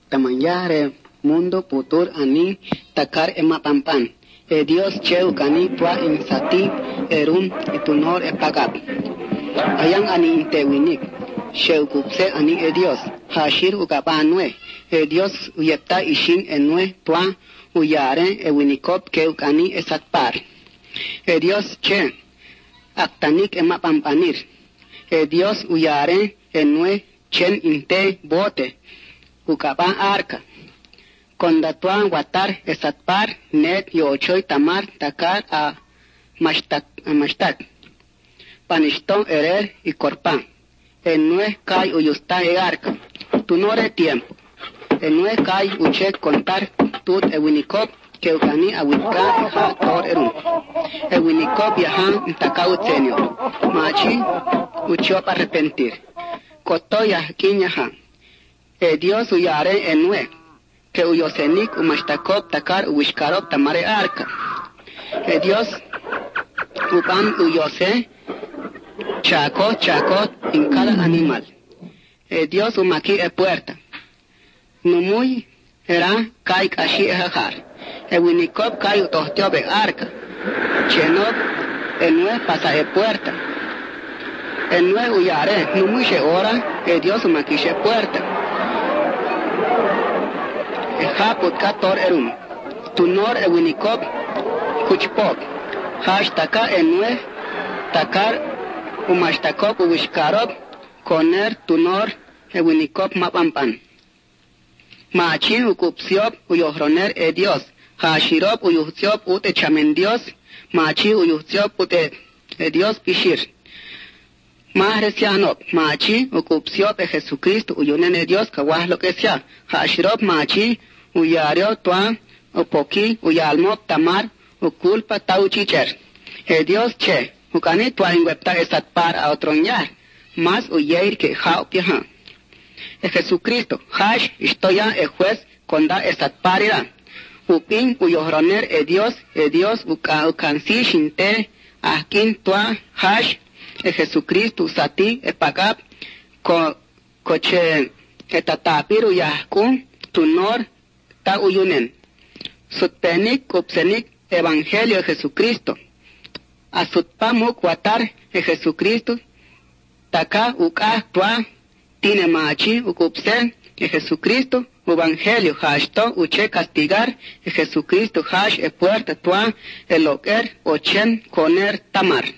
tamanyare mundo putur ani takar emapampan. Dios cheu kani tua insati erum itunor epagat. Ayang ani intewinik. Cheu kupse ani Dios. Hashir ukapanwe. Dios uyepta ishin enwe tua uyare ewinikop keu kani esatpar. Dios che aktanik emapampanir. Dios uyare enwe chen inte bote ukapa arca. Condatuan watar esatpar net yochoy tamar takar a mashtak. Panishton erer y corpan. Enue kai uyusta e arca. Tu nore tiempo. Enue kai uche contar tut ewinikop que ukani awika ha tor erun. Ewinikop yahan takau tenio. Machi ucho para arrepentir. Kotoya kinyaha. Dios uyare enue. Que uyosenik umashtakop takar uwishkarop tamare arca. Dios upan uyose chaco en cada animal. Dios umaki e puerta. Numuy era kai kashi ehajar. Winikop kai utohtiobe arca. Chenop enue pasa e puerta. Enue uyare numuy she ora Dios umaki she puerta. Haput kator erum. Tunor ewinikop kuchpok. Hashtaka enue takar umashtakop uwishkarop koner tunor ewinikop mapampan. Machi ukupsiop uyohroner Dios. Hashirop uyuhsiop ute chamen Dios. Machi uyuhsiop ute Dios pishir. Mahresianop machi ukupsiop Jesucristo uyunen Dios kawah lo que sea. Hashirop machi uyario tua upoki uyalmop tamar ukulpa tauchicher. Dios che ukani tua ingwepta esatpar a otronjar más uyeir que jaupiaha. Jesucristo hash istoya juez konda esatparira. Upin uyohroner Dios ukansi shinte akin tua hash Jesucristo sati epagap koche etatapiru yahkun tunor ta uyunen. Sutpenik kupsenik evangelio de Jesucristo. Asutpamuk watar Jesucristo. Taka uka tua tine machi ukupsen Jesucristo. Evangelio hashto uche castigar Jesucristo hash e puerta tua eloker ochen koner tamar.